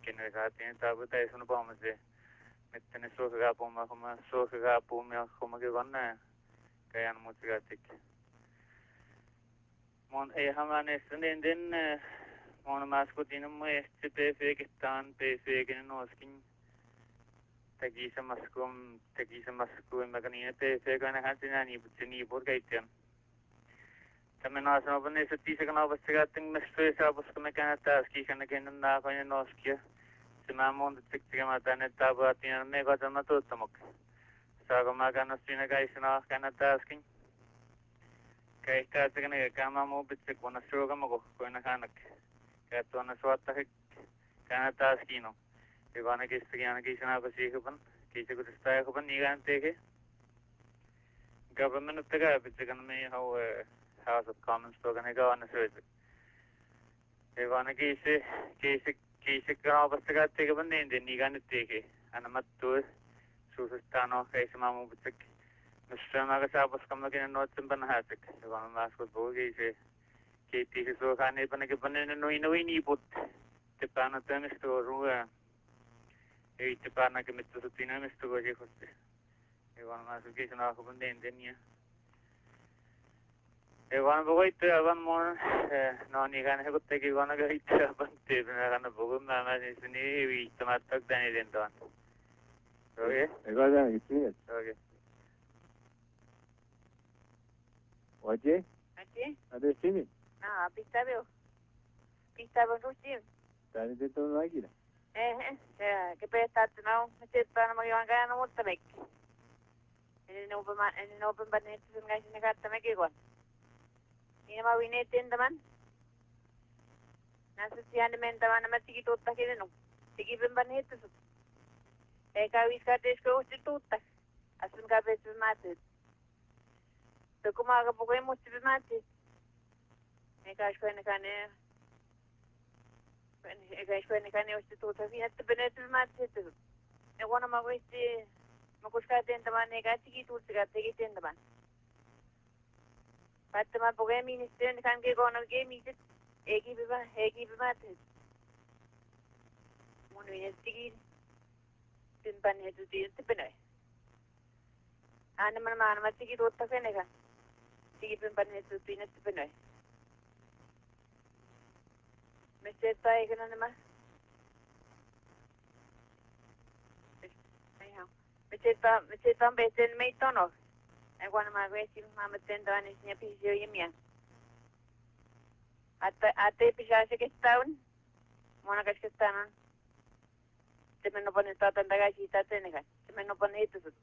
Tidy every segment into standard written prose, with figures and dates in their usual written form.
Kenner saatiin taavuta ei sunu pomase. Mettene suokaapuma kuma suokaapumia kuma kivanne. Kajan mutsigatik. Mon ei hamane den mon maskutin mu este PF-kistaan PF-kin noskin. Takisa maskum makanina PF-kana hansinani putsini burgaitian. Tämän asan on ne setissä kan avastagating messuisa puskuna kana taski kana kenan na kana noskia. Tämä monta tikkiä tänne tapatiin me katsomme tuttamuk. Saako mä kana siinä kaisena kana taskin. Kaista kana kama mu bitse kuna suoga mo kuna kana. Katona suotta kana taskino. Ivana kistiana kisana pasikupan. Kisikustaikupan nigan teke. Government taga bitse kana me how House of Commons token ega on the Ivana kisi kanavasta teke bande the nigan teke anamattu susustano kaisamamu bitek Mr. Sabas kamakin notes and banhatic Ivana Masco bogi kiti so kane panake panen no ini put the panatemis to rua eight panaka mitsutina misto goji hoste Ivana Masco kisana bande indenia Evan boit evan mon no ni gan he kutte ki gona ga itta bante na gan bogu ma ma ni wi tamatak dani den don. Okay. Ego da gitsin. Okay. Oye? Aquí? Ade simi. Ah, pistaveo. Pistavo rustim. Tani de to nagila. Que pesta no, se para mo yang gan mo tamek. No ban net sun ga sin ga tamek gon. Ini mau ini teman. Nasi siang teman teman nama tiki tuta kini no. Tiki pemban itu. Kawis kades kau si tuta. Asun kabel mati. Tuku maga pokoknya mesti mati. Kawas kau nekane. Kawas kau nekane usti tuta. Ini tu benar mati itu. Aku nama kau isti. Makus kate teman nekane tiki tuta kate tiki teman. Patama pokoknya minister kan ke kono ke misit egi biba tes. Mun ini tigi timpan itu ti penai. Ane mana tigi rota kene kan. Tigi timpan itu ti penai. Mesti tai kan nama. Mesti beten mai tono. Aku nama gue mama tenda ni sini pisau yemian. Ate pisau sikit tahun, mana kasih tahun. Temen nopan itu tanda kasih tanda ni kan. Temen nopan itu tu.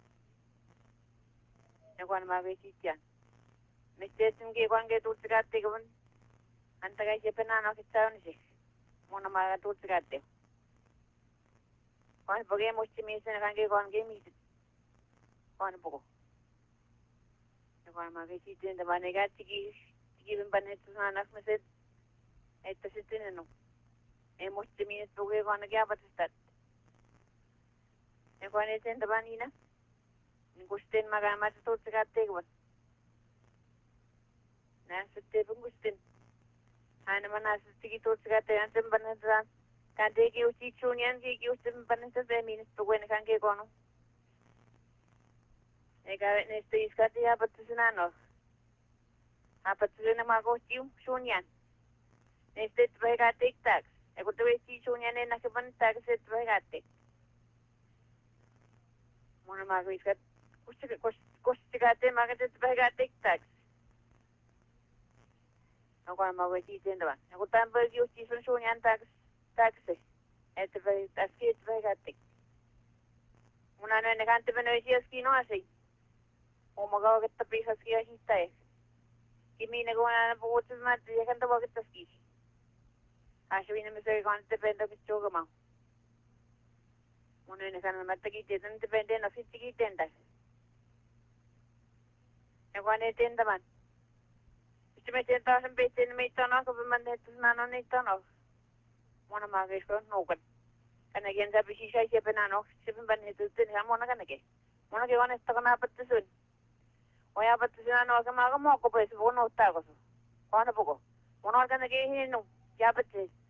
Aku nama gue cian. Mesti sini kuan ke tu sekat tu kan. Anta kasih penan aku tahun sih. Mana mana tu sekat tu. Kuan bagai mesti mesen kan ke kuan ke mesti. Kuan pokok. Kalau makai cincin teman negat tiki bimpan itu anak mesin itu situ neno. Mesti minus buku kalau nak apa tu start. Kalau ni cincin teman ini na, gustin makan macam tu sekat teguan. Nah setiap pun gustin. Hanya mana setiap tu sekat teguan simpan itu kan. Kan teki uci cunian teki uci simpan itu deh minus buku ni kan ke kono. Eka neste iskati apa tu senano. Apa tu senano mago cium sunian. Neste terbaik tak. Aku tu besi sunian ni nak keban tak se terbaik. Mana mago iskat. Kus cikate mago terbaik tak. Aku mago besi sendawan. Aku tambah uci sunian tak se. Terbaik aski terbaik. Mana ni kan tu benar aski no asing. Umagawa kita pisas kaya hita eh. Kimi nagawa na pukutis mati, yakan tawa kita ski. Asya na misay kung depende kisto ka mo. Muna na kan matagiti, dan depende na fitigiten tayo. Yakuan na itin taman. Gusto may 10,000 pesos na may tono, kung mandetos na ano na itono. Muna magais ko, nukan. Kanagyan sabi siya siya pinano, siya pinanitos din, muna kanagay. Muna kaya na ito ka napatisun. Oya pati sinano ka mga mo ko pues buno ta ko. Ano po ko? Buno ka na kaya hinu. Ya pati.